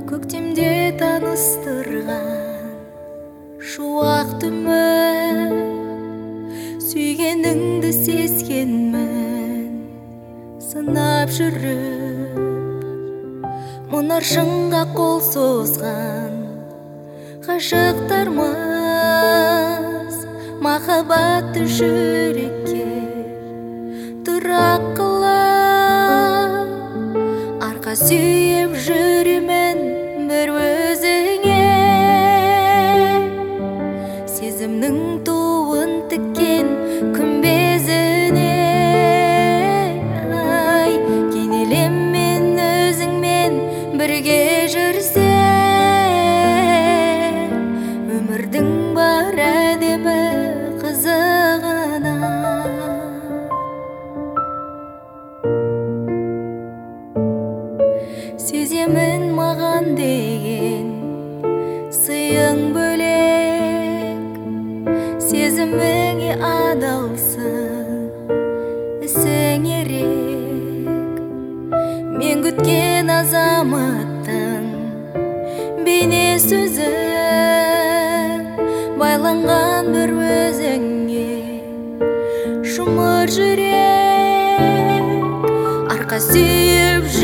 Көктемде таныстырған шуақ түмін, сүйгеніңді сезгенмін сынап жүріп. Мұнар шыңға қол созған ғашықтармыз, махаббатты жүрекке тұрақ қылып, арқа сүйіп жүремін бір өзіңе. Сезімнің туын тіккен күмбезіне кенелем мен өзіңмен бірге жүрсе, өмірдің бар әдемі қызығына. Сеземін маған деген сыйың бөлек, сезіміңе адалсың, ісің ерек. Мен күткен азаматтың бейне сөзің, байланған бір өзіңе жұмыр жүрек, арқа сүйіп